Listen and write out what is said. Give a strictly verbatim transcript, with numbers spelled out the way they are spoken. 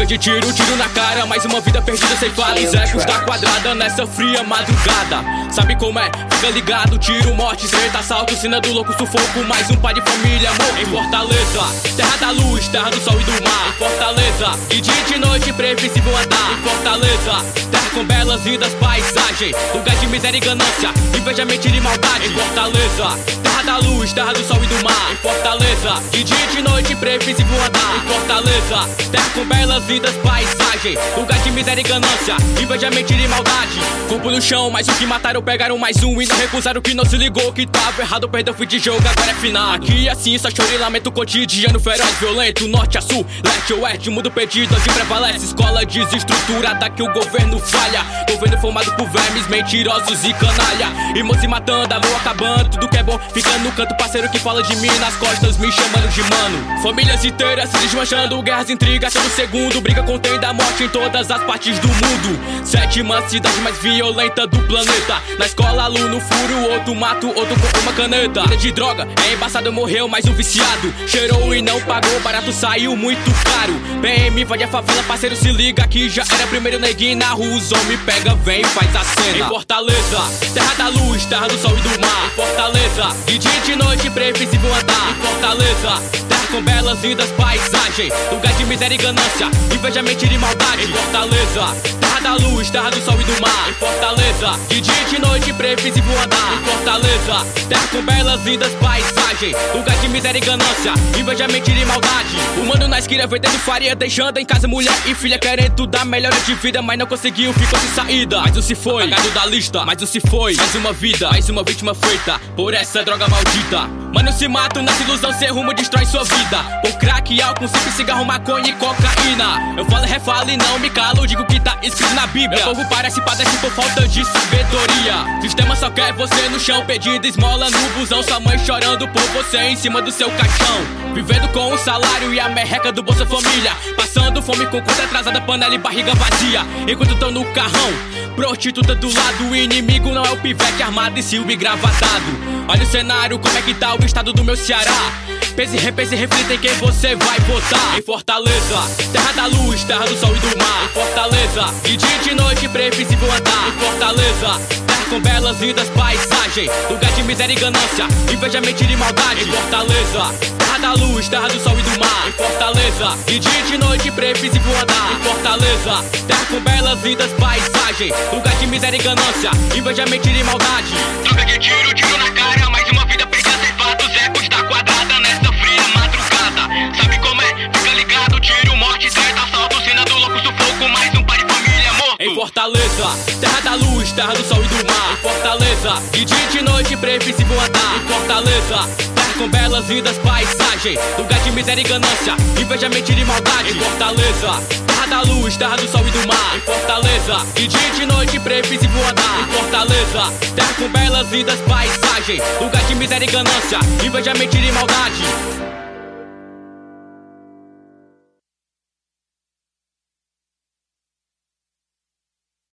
de tiro, tiro na cara, mais uma vida perdida ceifada. Os ecos da quadrada nessa fria madrugada. Sabe como é? Fica ligado, tiro, morte, treta, assalto, cena do louco, sufoco, mais um pai de família morto. Em Fortaleza, terra da luz, terra do sol e do mar. Em Fortaleza, de dia e de noite previsível andar. Em Fortaleza, terra com belas vidas, paisagem, lugar de miséria e ganância, inveja, mentira e maldade. Em Fortaleza, terra da luz, terra do sol e do mar. Em Fortaleza, de dia e de noite previsível andar. Em Fortaleza, terra com belas vidas, paisagem, lugar de miséria e ganância, inveja, mentira e maldade. Corpo no chão, mas o que mataram pegaram mais um e não recusaram que não se ligou que tava errado, perdeu, fui de jogo, agora é final. Aqui assim só choro e lamento, cotidiano feroz, violento, norte a sul, leste a oeste, mundo perdido, onde prevalece escola desestruturada que o governo falha. Governo formado por vermes, mentirosos e canalha, irmãos se matando, amor acabando, tudo que é bom fica no canto, parceiro que fala de mim nas costas, me chamando de mano. Famílias inteiras se desmanchando, guerras, intrigas, todo segundo, briga contém da morte em todas as partes do mundo. Sétima cidade mais violenta do planeta, na escola aluno furo, outro mato, outro com uma caneta. Vida de droga, é embaçado, morreu mais um viciado, cheirou e não pagou, barato saiu muito caro. P M invade a favela, parceiro se liga que já era primeiro neguinho na rua, os homem pega, vem, faz a cena. Em Fortaleza, terra da luz, terra do sol e do mar. Em Fortaleza, de dia e de noite previsível andar. Em Fortaleza, terra com belas vidas, paisagem, lugar de miséria e ganância, inveja, mentira e maldade. Em Fortaleza, terra da luz, terra do sol e do mar. Em Fortaleza, de dia e de noite previsível andar. Em Fortaleza, terra com belas vidas, paisagem, lugar de miséria e ganância, inveja, mentira e maldade. O mano na esquina vendendo faria, deixando em casa mulher e filha, querendo dar melhora de vida, mas não conseguiu, ficou sem saída. Mais um se foi, apagado da lista, mais um se foi, mais uma vida, mais uma vítima feita por essa droga maldita. Mano se mata nessa ilusão, sem rumo destrói sua vida, por crack, álcool, simples cigarro, maconha e cocaína. Eu falo, refalo e não me calo, digo que tá escrito na Bíblia. Meu povo parece padece por falta de sabedoria. Sistema só quer você no chão, pedindo esmola no busão, sua mãe chorando por você em cima do seu caixão, vivendo com o salário e a merreca do Bolsa Família, passando fome com conta atrasada, panela e barriga vazia, enquanto tão no carrão, prostituta do lado, o inimigo não é o pivete armado e silbo e gravatado. Olha o cenário, como é que tá o estado do meu Ceará, pense, repense e reflita em quem você vai votar. Em Fortaleza, terra da luz, terra do sol e do mar. Em Fortaleza, de dia e de noite previsível andar. Em Fortaleza, terra com belas vidas, paisagem, lugar de miséria e ganância, inveja, mentira e maldade. Em Fortaleza, terra da luz, terra do sol e do mar. Em Fortaleza, de dia e de noite previsível andar. Em Fortaleza, terra com belas vidas, paisagem, lugar de miséria e ganância, inveja, mentira e maldade. Troca de tiro, tiro na cara, mais uma vida perdida, ceifada, os ecos da quadrada nessa fria madrugada. Sabe como é? Fica ligado, tiro, morte, treta, assalto, cena do louco, sufoco, mais um pai de família morto. Em Fortaleza, terra da luz, terra do sol e do mar. Em Fortaleza, de dia e de noite previsível andar. Em Fortaleza, terra com belas vidas, paisagem, lugar de miséria e ganância, inveja, mentira e maldade. Em Fortaleza, terra da luz, terra do sol e do mar. Em Fortaleza, de dia e de noite previsível andar. Em Fortaleza, terra com belas vidas, paisagem, lugar de miséria e ganância, inveja, mentira e maldade.